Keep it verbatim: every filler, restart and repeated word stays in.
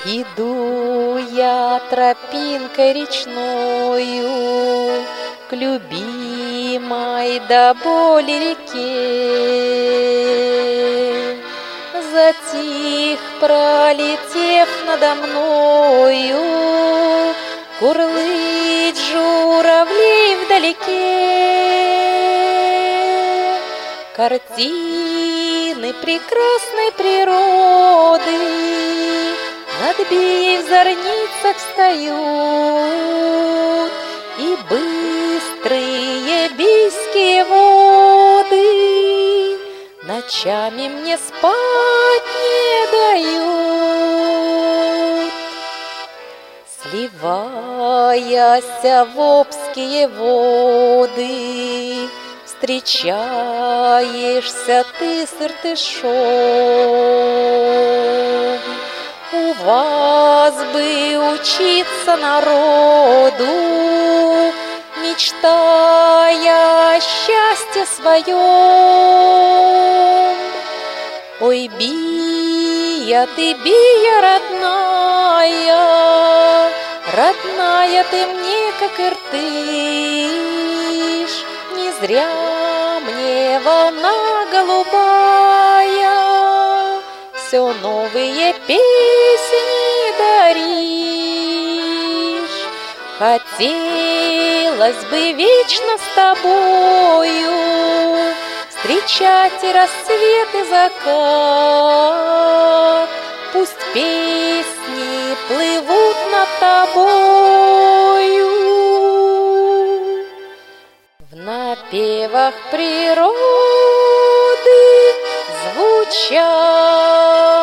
Иду я тропинкой речною к любимой до боли реке. Затих, пролетев надо мною, курлык журавлей вдалеке. Картины прекрасной природы над бией в зорницах встают, и быстрые бийские воды ночами мне спать не дают. Сливаясь в обские воды, встречаешься ты с Иртышом. У вас бы учиться народу, мечтая о счастье своем. Ой, Бия, ты, Бия, родная, родная ты мне, как Иртыш. Не зря мне волна голубая все новые песни даришь. Хотелось бы вечно с тобою встречать и рассвет, и закат. Пусть песни плывут над тобою в напевах природы звучат.